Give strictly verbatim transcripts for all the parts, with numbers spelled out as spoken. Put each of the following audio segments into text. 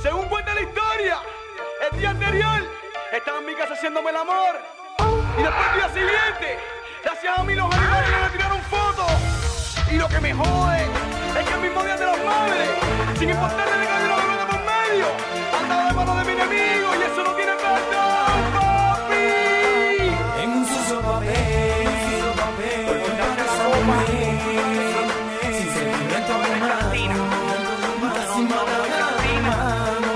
Según cuenta la historia, el día anterior estaba en mi casa haciéndome el amor. Y después el día siguiente, gracias a mí los animales me tiraron fotos. Y lo que me jode es que el mismo día de las madres, sin importarle de que haya una bebé de por medio, andaba de mano de mi enemigo y eso no tiene perdón, papi. En un sucio papel, por contarte la copa, sin sentimiento alguna, casi mata la mano.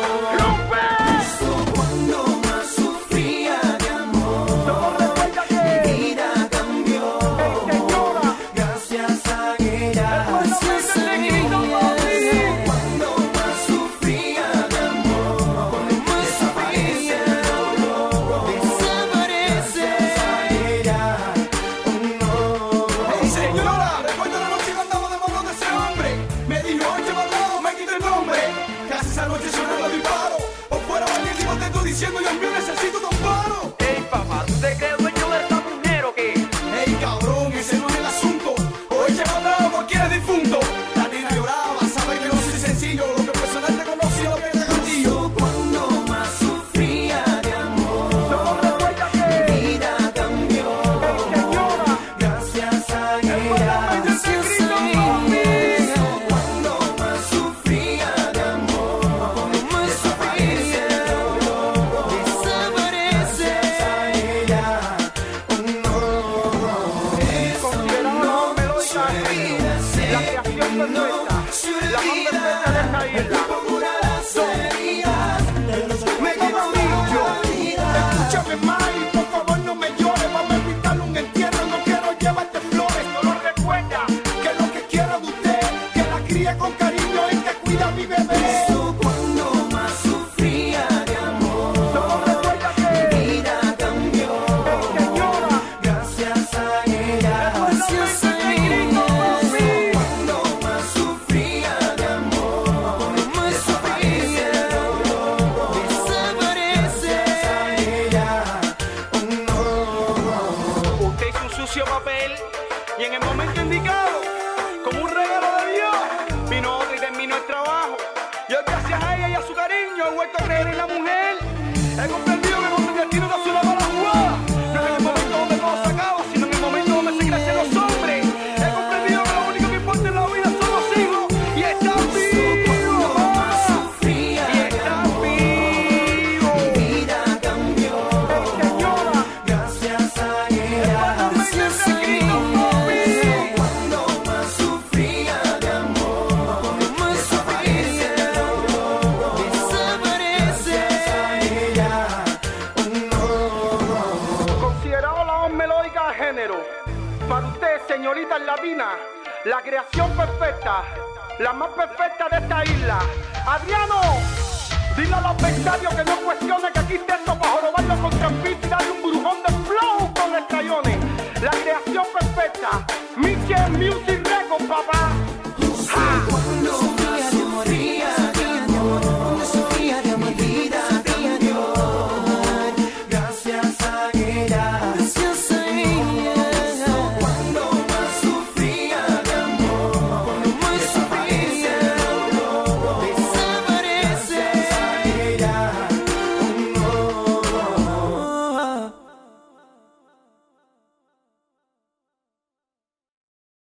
Eso cuando más sufría de amor, mi vida cambió, gracias a ella. Gracias a ella. Cuando más sufría de amor, desaparece el dolor, desaparece a ella. Oh no. Hey, señora, recuerdo la noche que andamos de mano de ese hombre. Me dijo, oye, mandado, me quito el nombre. Casi esa noche sonó los disparos. Por fuera valiente y te estoy diciendo, Dios mío, necesito un paro. Ey, papá, ¿tú te crees dueño de esta mujer o qué? Ey, cabrón, ese no es el asunto. Oye, mandado, cualquiera es difunto. La nena lloraba, sabe que no soy sencillo. Lo que personal te conocí, lo que te gatillo. Cuando más sufría de amor, mi vida cambió, gracias a ella. Gracias a ella. Cuando más sufría de amor, desaparece el dolor, desaparece a ella. Oh no, eso no se olvida, La creación perfecta, no se la más olvida. perfecta de esta isla. Cura las heridas, Me quedo limpio. vida. Escúchame, Mari, por favor no me llores. Vamos a evitar un entierro, no quiero llevarte flores. No lo recuerda, que lo que quiero de usted, que la críe con cariño y que cuida a mi bebé. Eso cuando más sufría de amor, No recuerda que mi vida cambió, llora. gracias a ella. Gracias a ella. Cuando más sufría de amor, desaparece el dolor, desaparece a ella. Oh no. Usted hizo un sucio papel y en el momento indicado, como un regalo de Dios, vino otro y terminó el trabajo. Y hoy gracias a ella y a su cariño he vuelto a creer en la mujer. He comprendido que cuando el destino no es una mala jugada, no es en el momento donde todo se acaba, sino en el momento donde se crecen los hombres. He comprendido que lo único que importa en la vida son los hijos y están vivos. Cuando más sufría Y de están amor, vivos. mi vida cambió, Señora, gracias a ella. Gracias a ella. Cuando más sufría de amor, desaparece el dolor, desaparece a ella. Oh no. Considerado la voz melódica de género, para usted, señorita latina, la creación perfecta, la más perfecta de esta isla. Adriano, dile a los adversarios que no cuestione que aquí intento para jorobarlo con trampito y darle un burujón de flow con estrellones. La creación perfecta, Michel Music Records.